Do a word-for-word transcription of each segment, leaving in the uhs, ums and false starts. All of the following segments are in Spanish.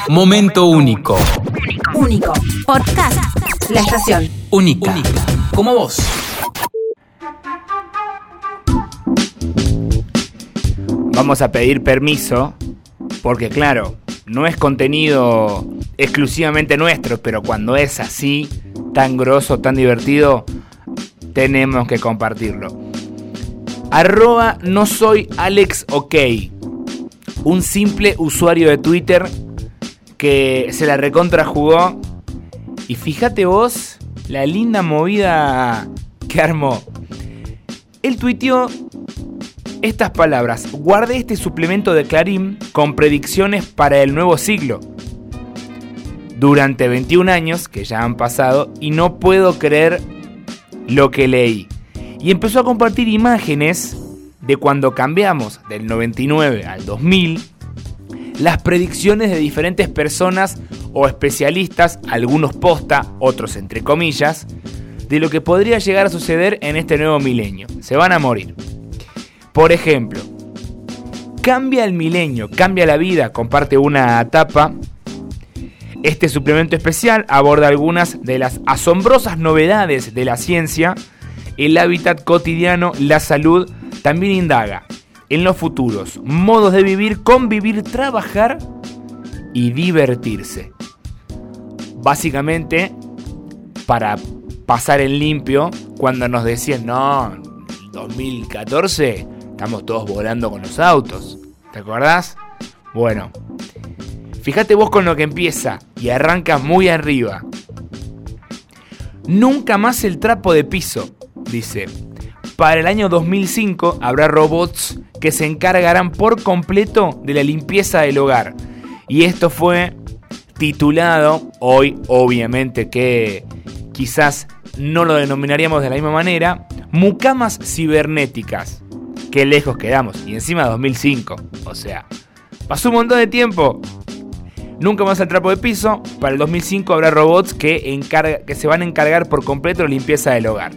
Momento único. Único. Podcast. La estación. Única. Única. Como vos. Vamos a pedir permiso porque, claro, no es contenido exclusivamente nuestro, pero cuando es así, tan grosso, tan divertido, tenemos que compartirlo. Arroba no soy Alex OK, un simple usuario de Twitter que se la recontra jugó. Y fíjate vos la linda movida que armó. Él tuiteó estas palabras: guardé este suplemento de Clarín con predicciones para el nuevo siglo. Durante veintiún años que ya han pasado y no puedo creer lo que leí. Y empezó a compartir imágenes de cuando cambiamos del noventa y nueve al dos mil, las predicciones de diferentes personas o especialistas, algunos posta, otros entre comillas, de lo que podría llegar a suceder en este nuevo milenio. Se van a morir. Por ejemplo, cambia el milenio, cambia la vida, comparte una tapa. Este suplemento especial aborda algunas de las asombrosas novedades de la ciencia, el hábitat cotidiano, la salud. También indaga en los futuros modos de vivir, convivir, trabajar y divertirse. Básicamente, para pasar en limpio, cuando nos decían, no, dos mil catorce, estamos todos volando con los autos. ¿Te acordás? Bueno, fíjate vos con lo que empieza y arranca muy arriba. Nunca más el trapo de piso, dice. Para el año dos mil cinco habrá robots que se encargarán por completo de la limpieza del hogar. Y esto fue titulado, hoy obviamente que quizás no lo denominaríamos de la misma manera, mucamas cibernéticas. Qué lejos quedamos. Y encima dos mil cinco. O sea, pasó un montón de tiempo. Nunca más el trapo de piso. Para el dos mil cinco habrá robots que, encarga, que se van a encargar por completo de la limpieza del hogar.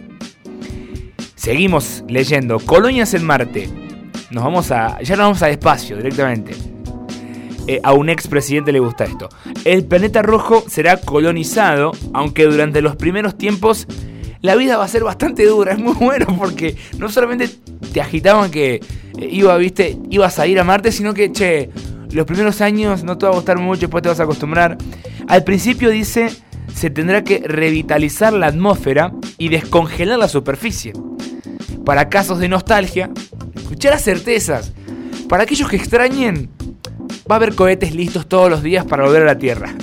Seguimos leyendo. Colonias en Marte. Nos vamos a. Ya nos vamos al espacio directamente. Eh, a un expresidente le gusta esto. El planeta rojo será colonizado, aunque durante los primeros tiempos la vida va a ser bastante dura. Es muy bueno porque no solamente te agitaban que eh, iba, viste, ibas a ir a Marte, sino que, che, los primeros años no te va a gustar mucho, después te vas a acostumbrar. Al principio, dice, se tendrá que revitalizar la atmósfera y descongelar la superficie. Para casos de nostalgia, escuchá las certezas. Para aquellos que extrañen, va a haber cohetes listos todos los días para volver a la Tierra.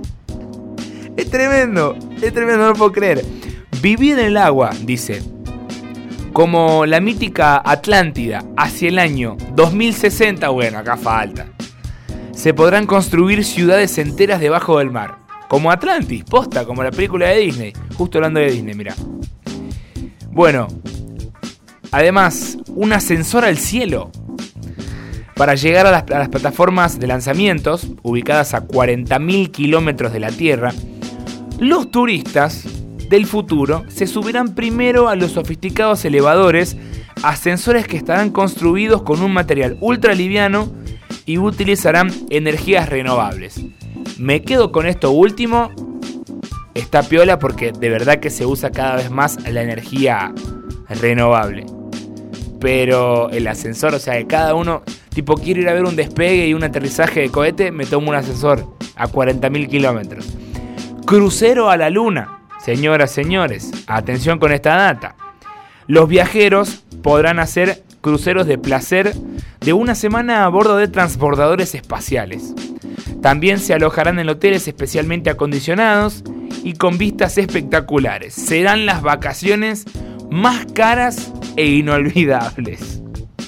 Es tremendo, es tremendo, no lo puedo creer. Vivir en el agua, dice, como la mítica Atlántida hacia el año dos mil sesenta, bueno, acá falta. Se podrán construir ciudades enteras debajo del mar, como Atlantis, posta, como la película de Disney. Justo hablando de Disney, mirá. Bueno, además, un ascensor al cielo para llegar a las, a las plataformas de lanzamientos, ubicadas a cuarenta mil kilómetros de la Tierra. Los turistas del futuro se subirán primero a los sofisticados elevadores, ascensores que estarán construidos con un material ultra liviano y utilizarán energías renovables. Me quedo con esto último. Está piola porque de verdad que se usa cada vez más la energía renovable. Pero el ascensor, o sea, que cada uno, tipo, quiero ir a ver un despegue y un aterrizaje de cohete, me tomo un ascensor a cuarenta mil kilómetros. Crucero a la luna, señoras, señores, atención con esta data. Los viajeros podrán hacer cruceros de placer de una semana a bordo de transbordadores espaciales. También se alojarán en hoteles especialmente acondicionados y con vistas espectaculares. Serán las vacaciones más caras e inolvidables.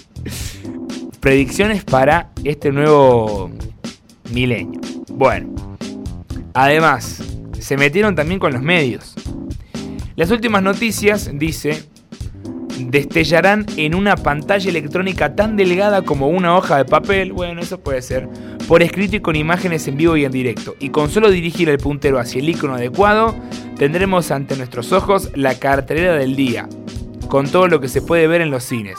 Predicciones para este nuevo milenio. Bueno, además, se metieron también con los medios. Las últimas noticias, dice, destellarán en una pantalla electrónica tan delgada como una hoja de papel, bueno, eso puede ser, por escrito y con imágenes en vivo y en directo. Y con solo dirigir el puntero hacia el icono adecuado, tendremos ante nuestros ojos la cartelera del día, con todo lo que se puede ver en los cines.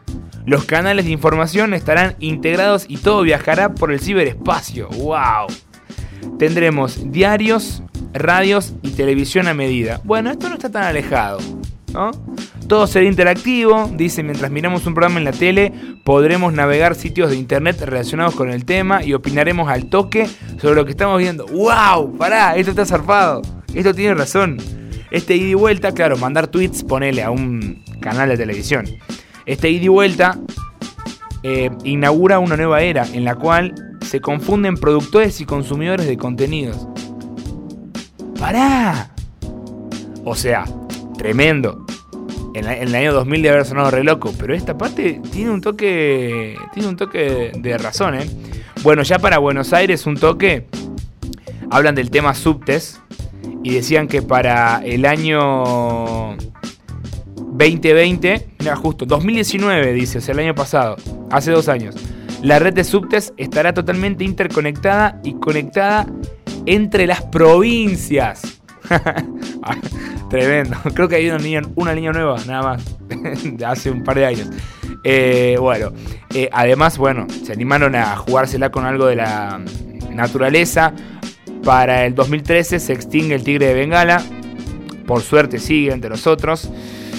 Los canales de información estarán integrados y todo viajará por el ciberespacio. ¡Wow! tendremos diarios, radios y televisión a medida. Bueno, esto no está tan alejado, ¿no? Todo será interactivo, dice, mientras miramos un programa en la tele, podremos navegar sitios de internet relacionados con el tema y opinaremos al toque sobre lo que estamos viendo. ¡Wow! Pará, esto está zarpado. Esto tiene razón. Este ida y vuelta, claro, mandar tweets, ponele a un canal de televisión. Este ida y vuelta eh, inaugura una nueva era en la cual se confunden productores y consumidores de contenidos. ¡Pará! O sea, tremendo. En, la, en el año dos mil de haber sonado re loco, pero esta parte tiene un toque, tiene un toque de, de razón, ¿eh? Bueno, ya para Buenos Aires un toque, hablan del tema subtes y decían que para el año veinte veinte, mira justo, dos mil diecinueve dice, o sea el año pasado, hace dos años, la red de subtes estará totalmente interconectada y conectada entre las provincias. Tremendo. Creo que hay una línea, una línea nueva, nada más, de hace un par de años. Eh, bueno, eh, además, bueno, se animaron a jugársela con algo de la naturaleza. Para el dos mil trece se extingue el tigre de Bengala. Por suerte sigue entre los otros.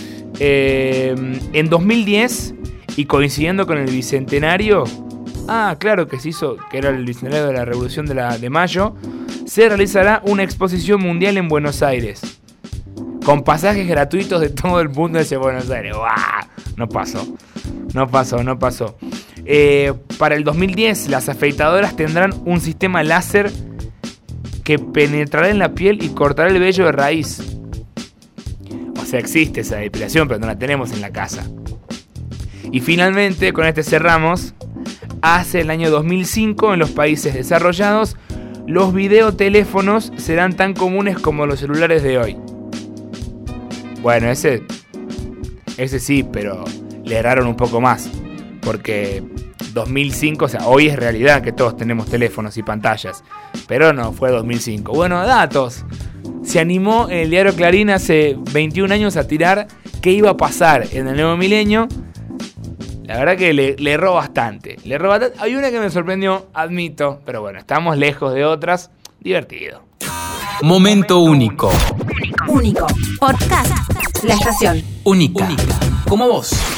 Eh, en dos mil diez, y coincidiendo con el bicentenario, ah, claro que se hizo, que era el bicentenario de la Revolución de, la, de Mayo, se realizará una exposición mundial en Buenos Aires, con pasajes gratuitos de todo el mundo hacia Buenos Aires. ¡Wow! No pasó, no pasó, no pasó. Eh, para el dos mil diez, las afeitadoras tendrán un sistema láser que penetrará en la piel y cortará el vello de raíz. O sea, existe esa depilación, pero no la tenemos en la casa. Y finalmente, con este cerramos. Hace el año dos mil cinco, en los países desarrollados, los videoteléfonos serán tan comunes como los celulares de hoy. Bueno, ese, ese sí, pero le erraron un poco más. Porque dos mil cinco, o sea, hoy es realidad que todos tenemos teléfonos y pantallas. Pero no, fue dos mil cinco. Bueno, datos. Se animó el diario Clarín hace veintiún años a tirar qué iba a pasar en el nuevo milenio. La verdad que le, le erró bastante. Le erró bastante. Hay una que me sorprendió, admito. Pero bueno, estamos lejos de otras. Divertido. Momento único. Único. Podcast. La estación. Única. Como vos.